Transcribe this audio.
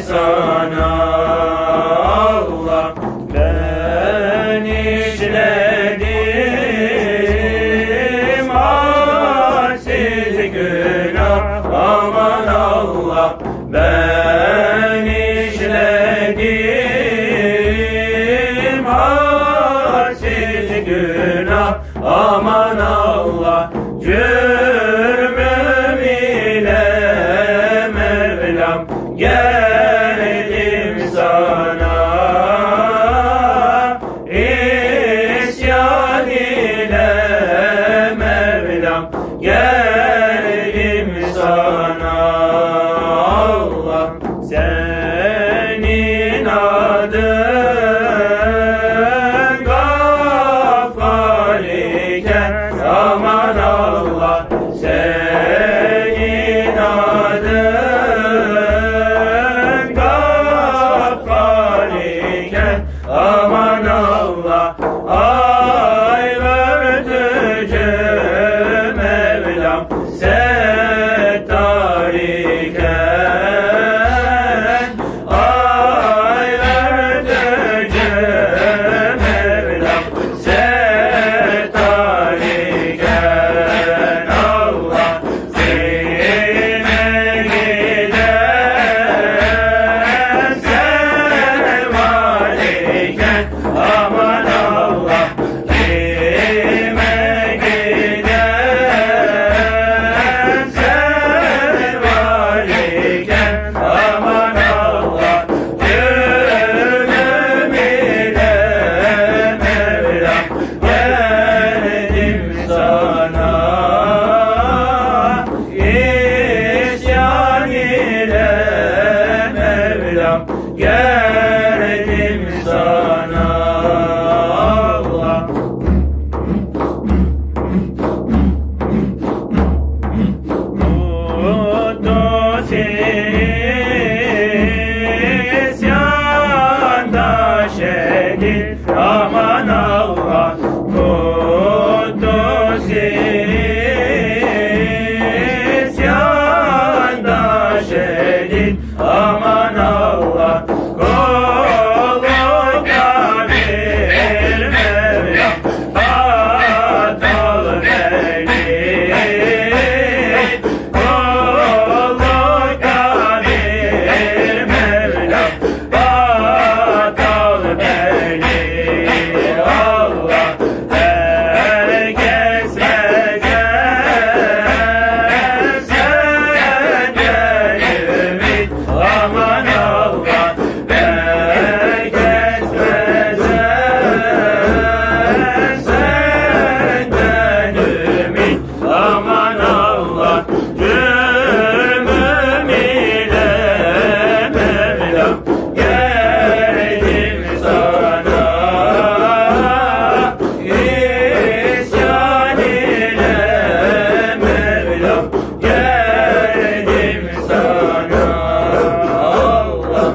sana Allah. Ben işledim hadsiz günah, aman Allah. Ben işledim hadsiz günah, aman Allah. Cürmüm ile Mevlam geldim sana, isyan ile Mevlam geldim sana Allah. Senin adın Gaffar iken, aman Allah. Senin adın Gaffar iken, aman Allah. Ayverdici Mevlam settar iken, ayverdici Mevlam settar iken Allah. Zeyne giden seval iken, aman Allah. Kime giden seval iken, aman Allah. Cürmüm ile Mevlam geldim sana, isyan ile Mevlam geldim sana Allah. Kudüs isyanda şehit, aman Allah. Kudüs isyanda şehit, aman